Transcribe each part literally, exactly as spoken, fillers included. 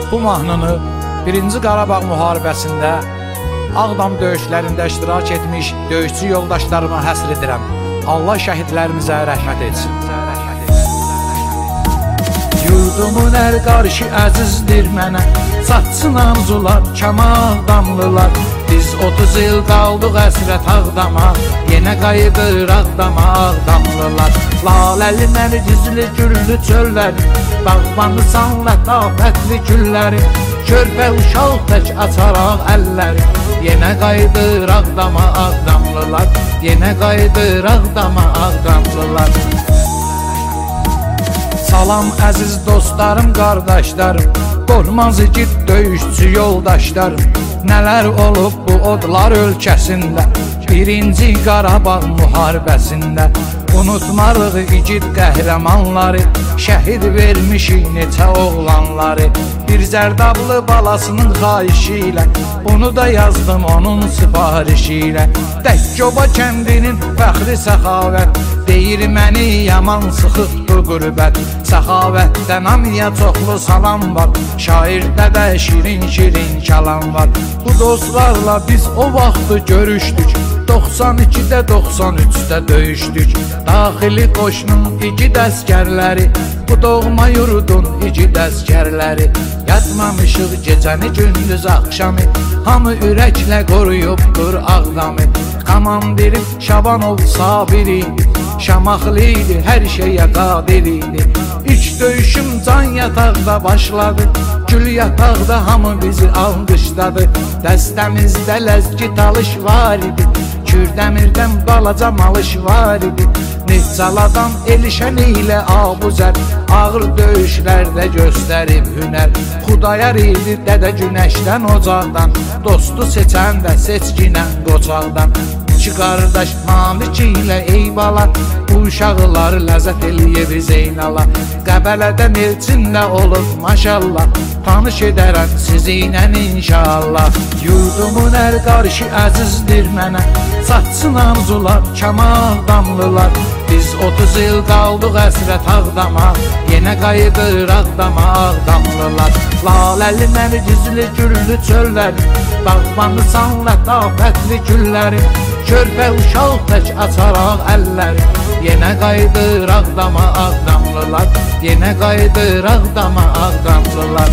Bu mahnını birinci Qarabağ müharibəsində Ağdam döyüşlərində iştirak etmiş döyüşçü yoldaşlarıma həsr edirəm. Allah şəhidlərimizə rəhmət etsin. Yurdumun hər qarşı əzizdir mənə, satsın arzular, kəmal damlılar. Biz otuz il qaldıq əsrət Ağdama, yenə qayıdır Ağdama Ağdamlılar. Laləli nərgizli güllü çölləri, bağbanısan lətafətli gülləri, körpə uşaq tək açaraq əlləri, yenə qayıdır Ağdama Ağdamlılar, yenə qayıdır Ağdama Ağdamlılar. Salam əziz dostlarım, qardaşlarım, qormaz igid döyüşçü yoldaşlarım. Nələr olub bu odlar ölkəsində, birinci Qarabağ müharibəsində. Unutmarıq igid qəhrəmanları, şəhid vermişik neçə oğlanları. Bir zərdablı balasının xahişi ilə, bunu da yazdım onun sifarişi ilə. Təkcoba kəndinin fəxri səxavət, deyir məni yaman sıxıqdır qürbət. Səxavətdən amiyə çoxlu salam var, şairdə də şirin şirin kəlam var. Bu dostlarla biz o vaxtı görüşdük, doxsan ikidə doxsan üçdə döyüşdük. Daxili qoşunun igid əskərləri, bu doğma yurdun igid əskərləri. Yatmamışıq gecəni gündüz axşamı, hamı ürəklə qoruyubdur Ağdamı. Komandirim Şabanov Sabir idi, Şamaxlı idi, hər şeyə qadir idi. İlk döyüşüm can yataqda başladı, gül yataqda hamı bizi alqışladı. Dəstəmizdə ləzgi talış var idi, Kürdəmirdən balaca malış var idi. Nihcaladan Elişən ilə Abuzər, ağır döyüşlərdə göstərib hünər. Xudayar idi Dədə Günəşdən ocaqdan, dostu seçən də seçkinən qocaqdan. İki qardaş Malik ilə Eyvala, bu uşaqları ləzzət eləyib Zeynala. Qəbələdən elçində olub maşallah, tanış edərəm sizinlə inşallah. Yurdumun hər qarşı əzizdir mənə, satsın arzular, kəmal damlılar. Biz otuz il qaldıq əsrət Ağdama, yenə qayıdır Ağdama Ağdamlılar. Laləli nərgizli güllü çölləri, bağbanısan lətafətli gülləri, körpə uşaq tək açaraq əlləri, yenə qayıdır Ağdama Ağdamlılar, yenə qayıdır Ağdama Ağdamlılar.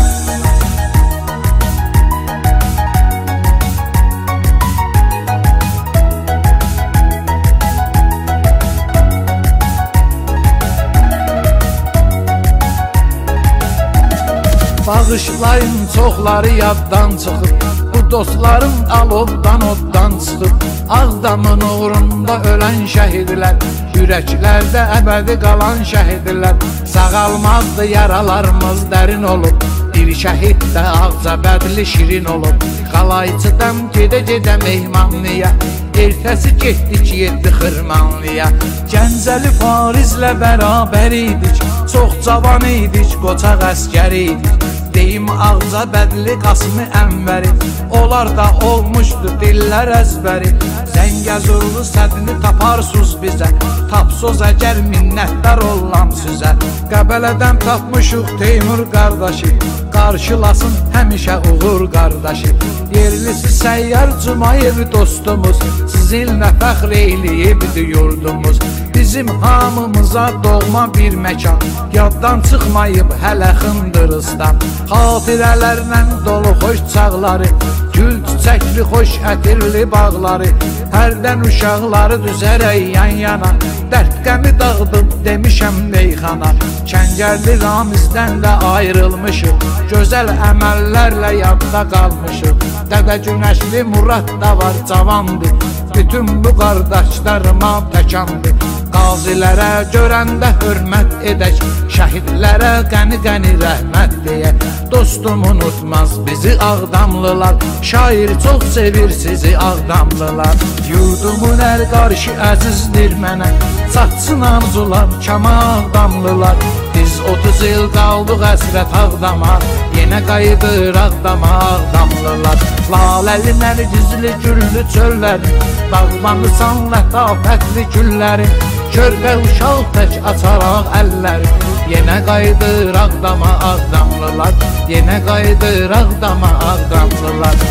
Bağışlayın çoxları yaddan çıxıb, bu dostlarım alovdan oddan çıxıb. Ağdamın uğrunda ölən şəhidlər, ürəklərdə əbədi qalan şəhidlər. Sağalmazdı yaralarımız dərin olub, bir şəhid də ağcabədli şirin olub. Qalayçıdan gedə-gedə mehmanlıya, ertəsi getdik yeddi xırmanlıya. Gəncəli Farizlə bərabər idik, çox cavan idik, qoçaq əskər idik. Deyim Ağcabədli Qasımı Ənvəri, onlar da olmuşdu dillər əzbəri. Zəngəzurlu sədini taparsız bizə, tapsoz əgər minnətdar olam sizə. Qəbələdən tapmışıq Teymur qardaşı, qarşılasın həmişə uğur qardaşı. Yerlisi Səyyar Cumayev dostumuz, sizinlə fəxr eyləyibdi yurdumuz. Bizim hamımıza doğma bir məkan, yaddan çıxmayıb hələ Xındırıstan. Xatirələrlə dolu xoş çağları, gül çiçəkli xoş ətirli bağları. Hərdən uşaqları düzərək yan yana, dərd qəmi dağıdıb demişəm meyxana. Kəngərli Ramizdən də ayrılmışıq, gözəl əməllərlə yadda qalmışıq. Dədə Günəşli Murad da var cavandır, bütün bu qardaşlarıma təkandır. Qazilərə görəndə hörmət edək, şəhidlərə qəni-qəni rəhmət deyək. Dostum unutmaz bizi Ağdamlılar, şair çox sevir sizi Ağdamlılar. Yurdumun hər qarşı əzizdir mənə, satsın arzular, kəmal damlılar. Biz otuz il qaldıq əsrət Ağdama, yenə qayıdır Ağdama Ağdamlılar. Laləli nərgizli güllü çölləri, bağbanısan lətafətli gülləri, körpə uşaq tək açaraq əlləri. Yenə qayıdıraq dama Ağdamlılar, yenə qayıdıraq dama Ağdamlılar.